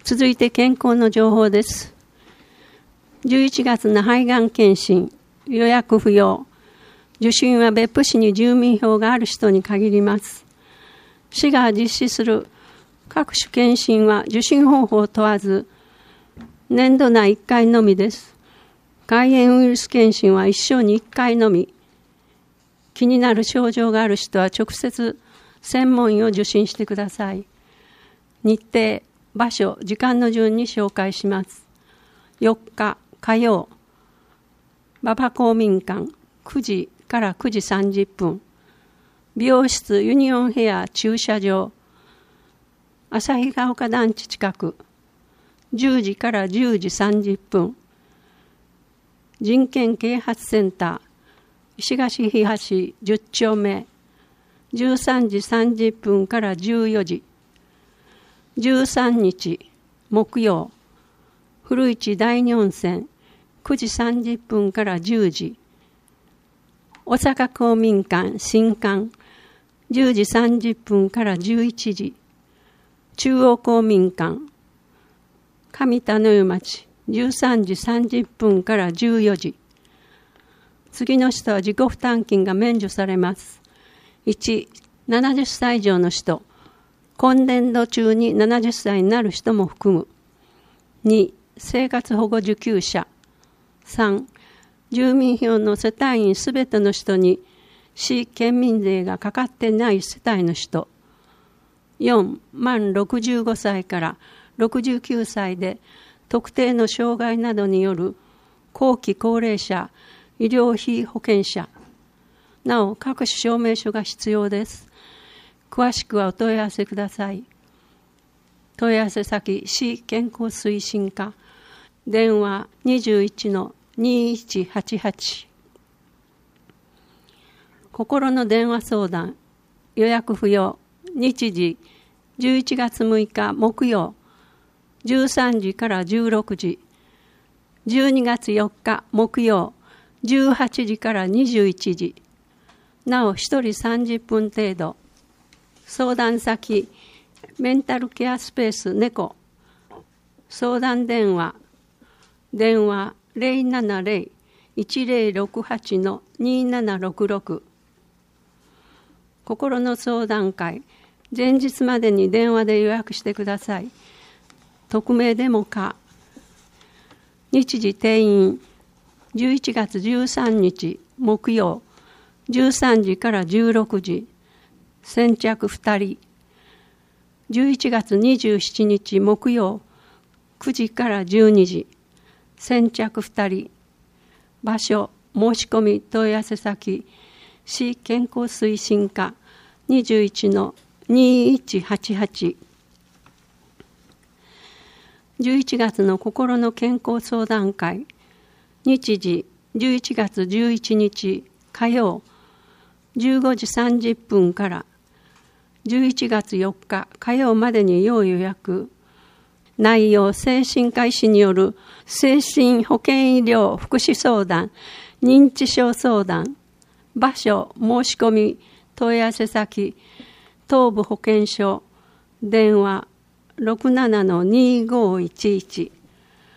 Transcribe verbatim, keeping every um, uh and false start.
続いて健康の情報です。じゅういちがつの肺がん検診、予約不要。受診は別府市に住民票がある人に限ります。市が実施する各種検診は受診方法を問わず、年度内いっかいのみです。肝炎ウイルス検診は一生にいっかいのみ。気になる症状がある人は直接専門医を受診してください。日程、場所、時間の順に紹介します。よっか火曜、馬場公民館くじからくじさんじゅっぷん、美容室ユニオンヘア駐車場、旭ヶ丘団地近く、じゅうじからじゅうじさんじゅっぷん、人権啓発センター、石橋東じゅっちょうめ、じゅうさんじさんじゅっぷんからじゅうよじ、じゅうさんにち木曜、古市第二温泉くじさんじゅっぷんからじゅうじ、大阪公民館新館じゅうじさんじゅっぷんからじゅういちじ、中央公民館上田の湯町じゅうさんじさんじゅっぷんからじゅうよじ。次の人は自己負担金が免除されます。いち、ななじゅっさい以上の人、今年度中にななじゅっさいになる人も含む。に、生活保護受給者。さん、住民票の世帯員すべての人に市県民税がかかってない世帯の人。よん、満ろくじゅうごさいからろくじゅうきゅうさいで特定の障害などによる後期高齢者医療費保険者。なお、各種証明書が必要です。詳しくはお問い合わせください。問い合わせ先、市健康推進課、電話 にじゅういちのにいちはちはち。心の電話相談、予約不要、日時、じゅういちがつむいか木曜、じゅうさんじからじゅうろくじ、じゅうにがつよっか木曜、じゅうはちじからにじゅういちじ、なおひとりさんじゅっぷん程度。相談先、メンタルケアスペース猫。相談電話、電話 ゼロななゼロ いちゼロろくはち のにななろくろく。心の相談会、前日までに電話で予約してください。匿名でも可。日時定員、じゅういちがつじゅうさんにち木曜、じゅうさんじからじゅうろくじ、先着ふたり。じゅういちがつにじゅうしちにち木曜、くじからじゅうにじ、先着ふたり。場所、申し込み問い合わせ先、市健康推進課にじゅういちのにいちはちはち。じゅういちがつの心の健康相談会、日時じゅういちがつじゅういちにち火曜、じゅうごじさんじゅっぷんからじゅういちがつよっか火曜までに要予約。内容、精神科医師による精神保健医療福祉相談、認知症相談。場所、申し込み問い合わせ先、東部保健所、電話ろくななのにごいちいち。